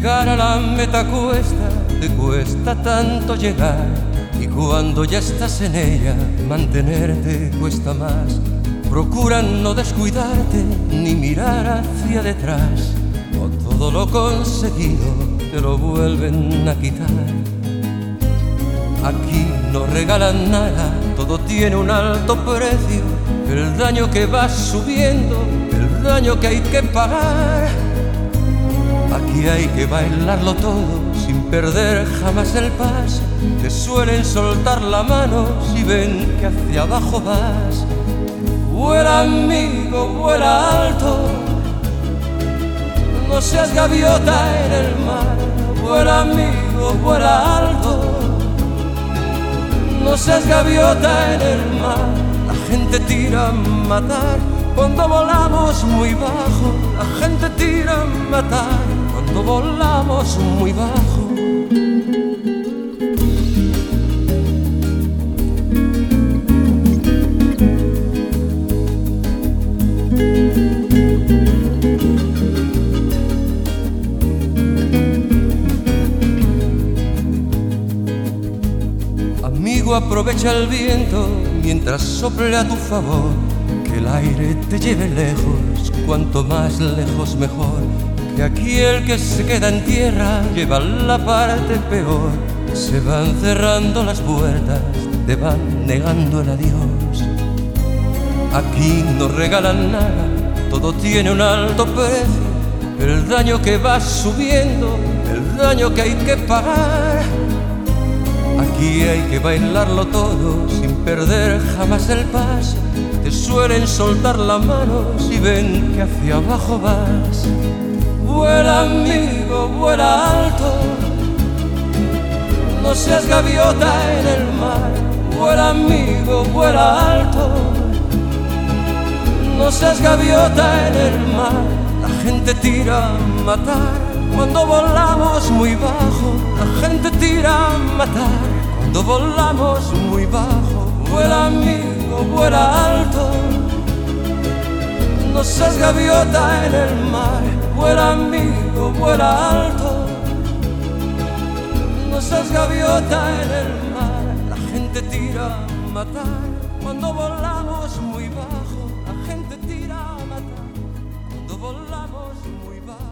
Llegar a la meta cuesta, te cuesta tanto llegar, y cuando ya estás en ella, mantenerte cuesta más. Procura no descuidarte ni mirar hacia detrás, o todo lo conseguido te lo vuelven a quitar. Aquí no regalan nada, todo tiene un alto precio, el daño que va subiendo, el daño que hay que pagar. Aquí hay que bailarlo todo sin perder jamás el paso. Te suelen soltar la mano si ven que hacia abajo vas. Vuela amigo, vuela alto, no seas gaviota en el mar. Vuela amigo, vuela alto, no seas gaviota en el mar. La gente tira a matar cuando volamos muy bajo. La gente tira a matar cuando volamos muy bajo. Amigo, aprovecha el viento mientras sople a tu favor, que el aire te lleve lejos, cuanto más lejos mejor. Que aquí el que se queda en tierra lleva la parte peor. Se van cerrando las puertas, te van negando el adiós. Aquí no regalan nada, todo tiene un alto precio, el daño que va subiendo, el daño que hay que pagar. Aquí hay que bailarlo todo sin perder jamás el paso. Te suelen soltar la mano si ven que hacia abajo vas. Vuela amigo, vuela alto, no seas gaviota en el mar. Vuela amigo, vuela alto, no seas gaviota en el mar. La gente tira a matar cuando volamos muy bajo. La gente tira a matar cuando volamos muy bajo. Vuela amigo, vuela alto, no seas gaviota en el mar. Vuela amigo, vuela alto, no seas gaviota en el mar. La gente tira a matar cuando volamos muy bajo. La gente tira a matar cuando volamos muy bajo.